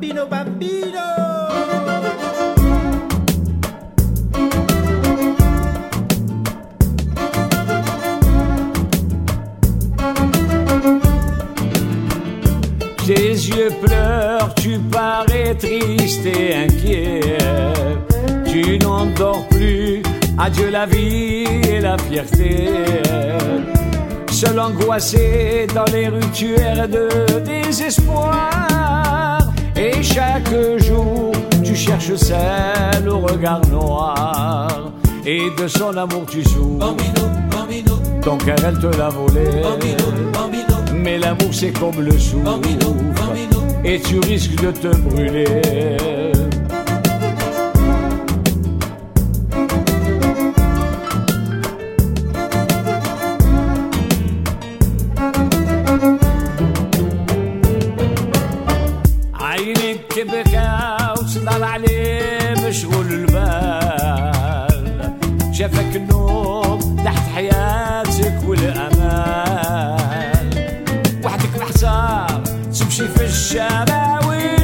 bambino, bambino. Tes yeux pleurent, tu parais triste et inquiet. Tu n'endors plus, adieu la vie et la fierté. Seul angoissé dans les rues, tu erres de désespoir. Et chaque jour, tu cherches celle au regard noir. Et de son amour tu souffres. Bambino, bambino. Ton cœur elle te l'a volé. Bambino, bambino. Mais l'amour c'est comme le souffle. Bambino, bambino. Et tu risques de te brûler. عينك تبكى وصدر عليه مشغول البال. شافك النوم تحت حياتك والأمان. وحدك محصار تمشي في الشارع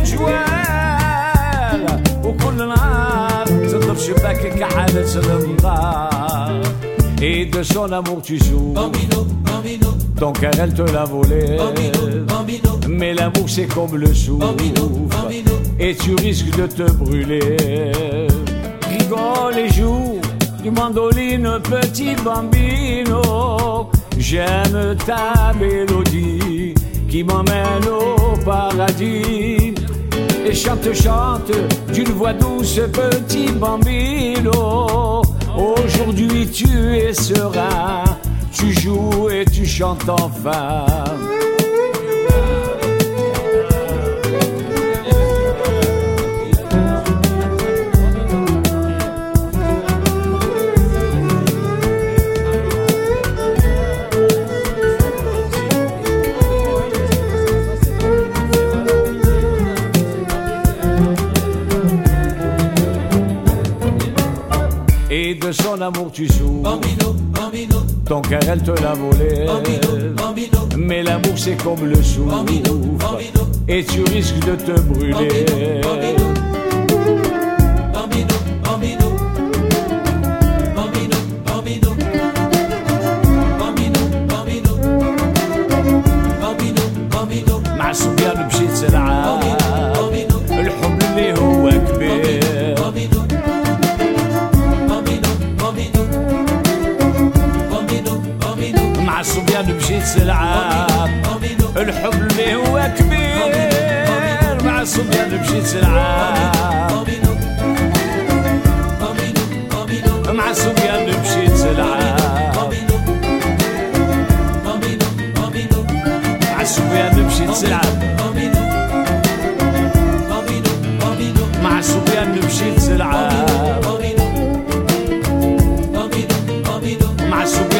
وجوال. وكل نهار تضرب شباكك على الانظار. Et de son amour tu souffres. Bambino, bambino. Ton cœur elle te l'a volé. Bambino, bambino. Mais l'amour c'est comme le souffle. Bambino, bambino. Et tu risques de te brûler. Rigole et joue du mandoline, petit bambino. J'aime ta mélodie qui m'emmène au paradis. Et chante, chante d'une voix douce, petit bambino. Aujourd'hui tu es serein, tu joues et tu chantes enfin. Et de son amour tu souffres. Bambino, bambino. Ton cœur elle te l'a volé. Bambino, bambino. Mais l'amour c'est comme le souffle. Bambino, bambino. Et tu risques de te brûler. Bambino, bambino. Bambino, bambino. Bambino, bambino. Bambino, bambino. Bambino. مع الصبيان مشيت تلعب. الحب اللي هو كبير. مع الصبيان مشيت تلعب. الحب اللي هو كبير. مع الصبيان مشيت تلعب. مع الصبيان مشيت تلعب. مع الصبيان مشيت تلعب. مع الصبيان مشيت تلعب. مع الصبيان